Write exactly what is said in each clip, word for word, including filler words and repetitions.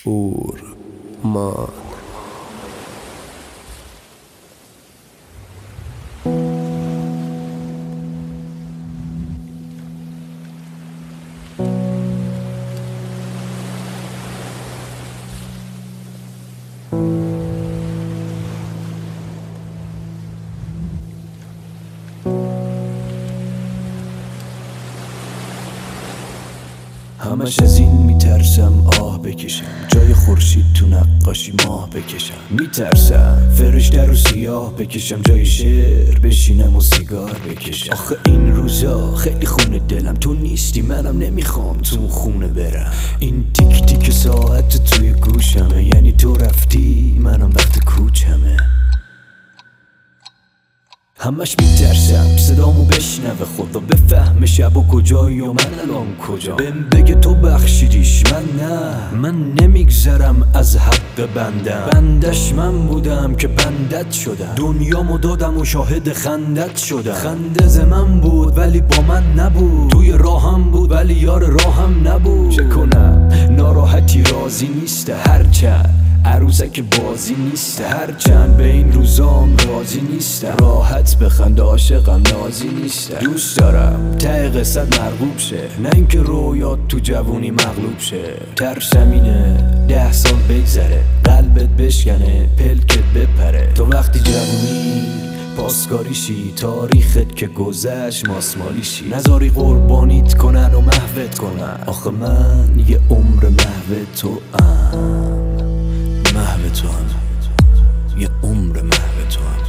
اورمان. همش از این میترسم آه بکشم، جای خورشید تو نقاشی ماه بکشم. میترسم فرشته رو سیاه بکشم، جای شعر بشینم و سیگار بکشم. آخه این روزا خیلی خونه دلم، تو نیستی منم نمیخوام تو خونه برم. این تیک تیک ساعت توی گوشمه، یعنی تو رفتی منم وقت کوچمه. همش میترسم صدامو بشنوه خدا، بفهمه شب و کجایی و من الان کجا. بهم بگه تو بخشیدیش من نه، من نمیگذرم از حق بندم. بندش من بودم که بندت شدم، دنیامو دادم و شاهد خندت شدم. خنده ز من بود ولی با من نبود، توی راهم بود ولی یار راهم نبود. چه کنم ناراحتی راضی نیسته، هرچند عروسک بازی نیسته، هرچند به این روزام راضی نیستم. راحت بخند عاشقم نازی نیستم. دوست دارم ته قصت مرغوب شه، نه اینکه رویات تو جوونی مغلوب شه. ترسم اینه ده سال بگذره، قلبت بشکنه پلکت بپره. تو وقتی جوونی پاسکاریشی، تاریخت که گذشت ماسمالیشی. نذاری قربانیت کنن و محوت کنن، آخه من یه عمر محو تو ام. محو تو هم یه عمر محو تو هم.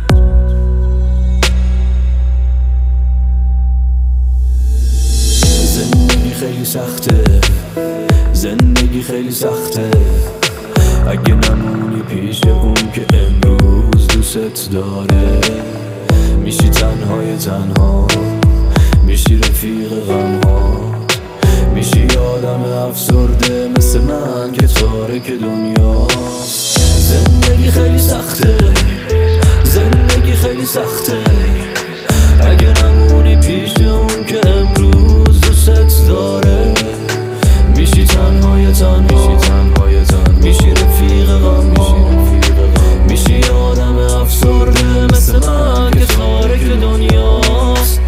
زندگی خیلی سخته، زندگی خیلی سخته. اگه نمونی پیش اون که امروز دوست داره، میشی تنهای تنها، میشی رفیق غمها، میشی آدم افسرده مثل من که تارک دنیاست. زندگی خیلی سخته، زندگی خیلی سخته. اگه نمونی پیش اون که امروز دوست داره، میشی تنهای تنها، میشی رفیق غم، میشی آدم افسرده مثل من که تارک دنیاست.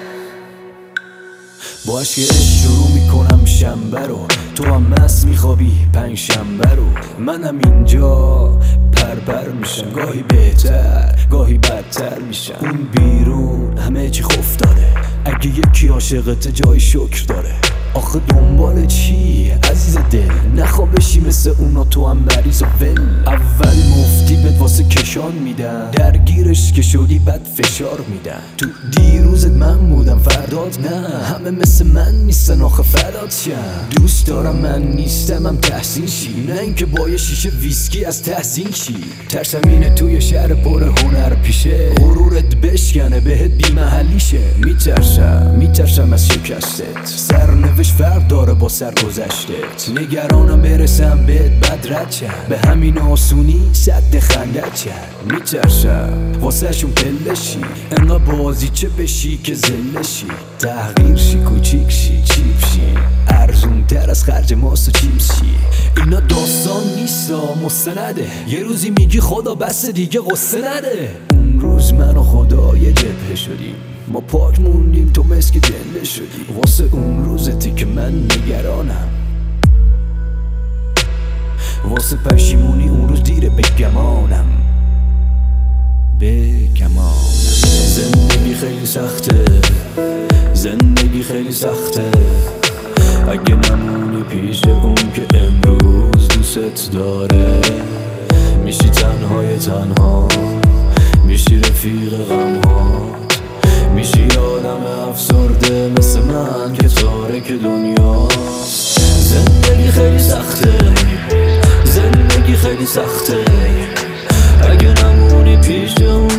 با عشق شروع میکنم شنبه رو، تو هم مست میخوابی پنج شنبه رو. منم اینجا پرپر میشم، گاهی بهتر گاهی بدتر میشم. اون بیرون همه چی خوف داره، اگه یکی عاشقت جای شکر داره. آخه دنبال چی عزیز دل، نخوا بشی مثل اونا تو هم مریض و ول. اول مفتی بهت واسه کشان میدن، درگیرش که شدی بد فشار میدن. تو دیروزت من بودم فردات نه، همه مثل من نیستن آخه فدات شم. دوست دارم من نیستم هم تحسین شی، نه اینکه با یه شیشه ویسکی از تحسین شی. ترسم اینه توی شهر پر هنر پیشه، غرورت بشکنه بهت بی محلی شه. میترسم میترسم از شکستت، سرنوشت فرق داره با سرگذشتت. نگرانم برسم بهت بد رد شم، به همین آسونی سد خندت شم. میترسم واسه شون پلشی، انقا بازی چه بشی که زلشی. تغییر شی کوچیک شی چیپ شی، ارزون تر از خرج ماست و چیپس شی. اینا داستان نیستا مستنده، یه روزی میگی خدا بس دیگه قصه نده. اون روز من و خدا یه جبهه شدیم، ما پاک موندیم تو مسک جنده شدی. واسه اون روزتی که من نگرانم، واسه پشیمونی اون روز دیره بگمانم بگمانم. زندگی خیلی سخته، زندگی خیلی سخته. اگه نمونی پیش اون که امروز دوست داره، میشی تنهای تنها، میشی رفیق غمها، میشی آدم افسرده مثل من که تارک دنیاست. زندگی خیلی سخته، زندگی خیلی سخته. اگه نمونی پیش اون